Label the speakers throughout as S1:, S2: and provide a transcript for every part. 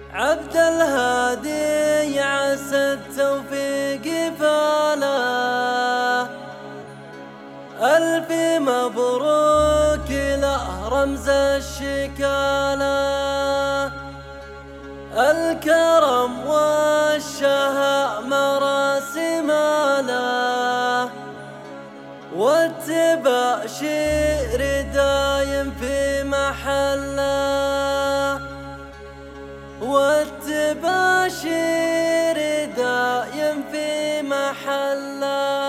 S1: عبد الهادي عسى التوفيق فاله، ألف مبروك له رمز الشكالة، الكرم والشهامة راس ماله، والتباشير دايم في محله، والتباشير دايم في محله.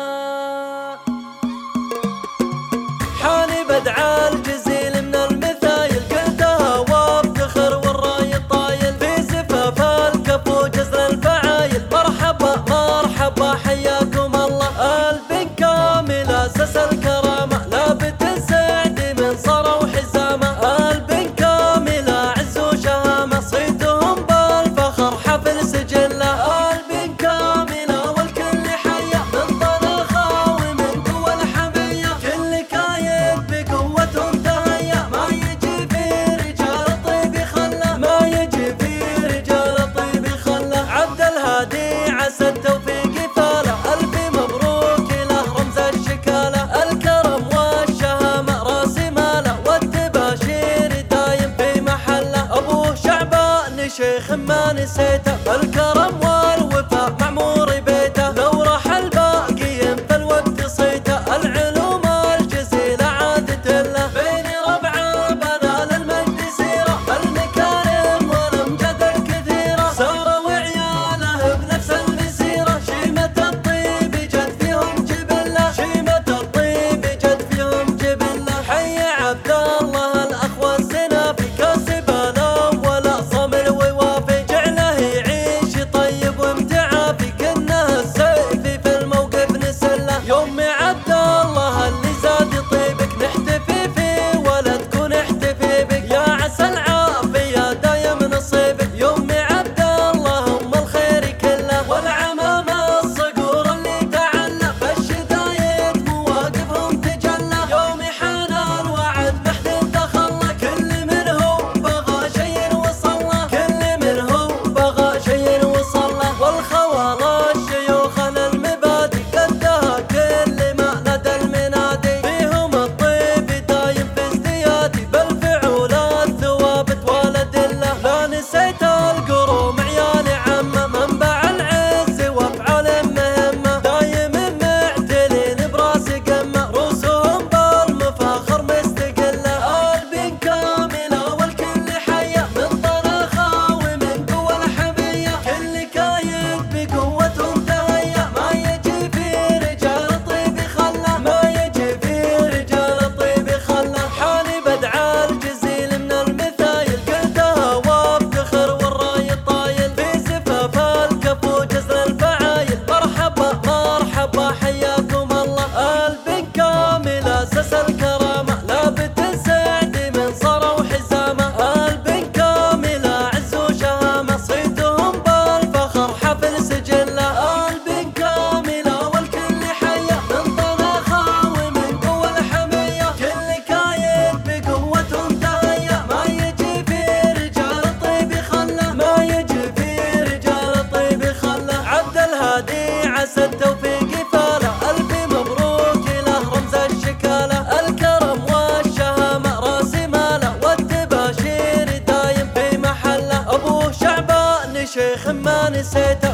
S1: حاني بدع الجزيل من المثايل، قلتها وافتخر والراي الطايل، في زفاف الكفو جزر الفعايل. مرحبا مرحبا حياكم الله، البن كامل اساس الكرامه، لابت السعد من صرى وحزامه، البن كامل عز وشهامه، صيتهم بالفخر حفل سجله، البن كامل والكل حيه من طلخه ومن قوى الحميه، كل كايد بقوتهم تهيا، ما يجي في رجال الطيب خله، ما يجي في رجال الطيب خله. عبد الهادي عسى التوفيق فاله، ألف مبروك له رمز الشكالة، الكرم والشهامة راس ماله، والتباشير دايم في محله. أبوه شعبان شيخ ما نسيته، الكرم والوفاء معمور بيته، لو راح الباقيين فالوقت صيته، العلوم الجزيلة عادت له، بين ربع بنال المجد سيرة، المكارم والأمجاد الكثيرة، سارة وعياله بنفس المسيرة، شيمة الطيب جد فيهم جبلة، شيمة الطيب جد فيهم جبلة. حي عبد الله الأخ والزنافي، كاسب الأول صامل ووافي، جعله يعيش طيب ومتعافي، كنه السيف في الموقف نسله. يوم عبد الله اللي زاد طيبك، نحتفي فيه ولا تكون احتفي بك، يا عسى العافية دايم نصيبك. يوم عبد الله ام الخير كله، والعمام الصقور اللي تعلى، فالشدايد مواقفهم تجلى، يوم حان الوعد محد تخلى، كل منهم بغى شيء وصله، كل منهم بغى شيء وصله. والخوال الشيوخ المبادئ، قدها كل ما ندى المنادي، فيهم الطيب دايم في ازديادي، بالفعول الثوابت والأدلة. لا نسيت القروم عيال عمه، منبع العز وافعال مهمه، دايم معتلين براس قمه، رؤوسهم بالمفاخر مستقله، البن كامله والكل حيه من طلخه ومن قوى الحميه، كل كايد بقوتهم تهيا، ما يجي في رجال الطيب خله، ما يجي في رجال الطيب خله. حاني بدع الجزيل من المثايل، قلتها وافتخر والراي الطايل، في زفاف الكفو جزر الفعايل. مرحبا مرحبا حياكم الله، البن كامل اساس الكرامه، لابت السعد من صرى وحزامه، البن كامل عز وشهامه، صيتهم بالفخر حفل سجله، البن كامل والكل حيه من طلخه ومن قوى الحميه، كل كايد بقوتهم تهيا، ما يجي في رجال الطيب خله، ما يجي في رجال الطيب خله. عبد الهادي عسى التوفيق فاله، ألف مبروك له رمز الشكالة، الكرم والشهامة راس ماله، والتباشير دايم في محله. أبوه شعبان شيخ ما نسيته،